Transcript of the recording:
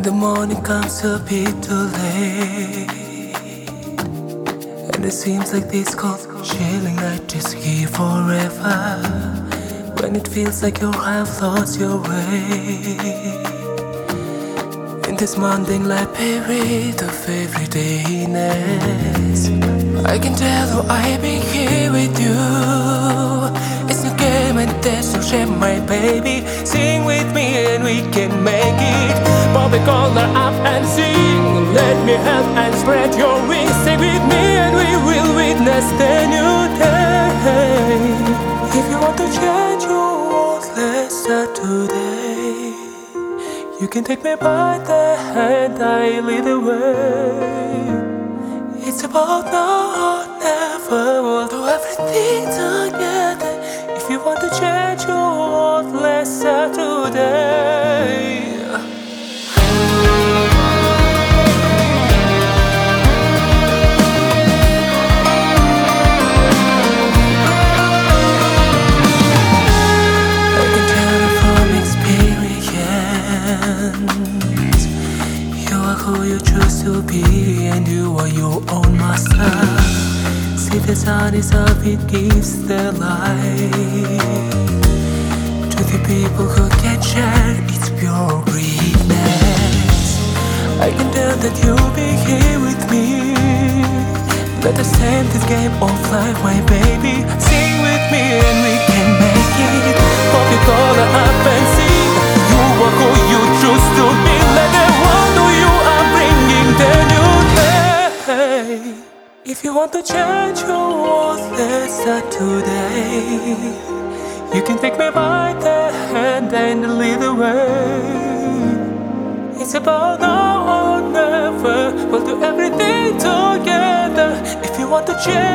When the morning comes a bit too late, and it seems like this cold chilling night is here forever. When it feels like you have lost your way, in this mundane life buried of everydayness, I can tell you I've been here with you. It's no game and there's no shame, my baby. Sing with me and we can make it. Pop a collar up and sing. Let me help and spread your wings. Sing with me and we will witness the new day. If you want to change your world, let's start today. You can take me by the hand, I lead the way. It's about now or never. We'll do everything together. If you want to change your world, let's start today. I can tell you from experience, you are who you choose to be, and you are your own master. See, the sun is up, it gives the light to the people who can share its pure greenness. I can tell that you'll be here with me. Let us end this game of life, my baby. Sing with me and we can make it. Pop your collar up and sing. You are who you choose to be. Let them wonder you are bringing the new day. If you want to change your world, let's start today. You can take me by the hand and lead the way. It's about now or never. We'll do everything together. If you want to change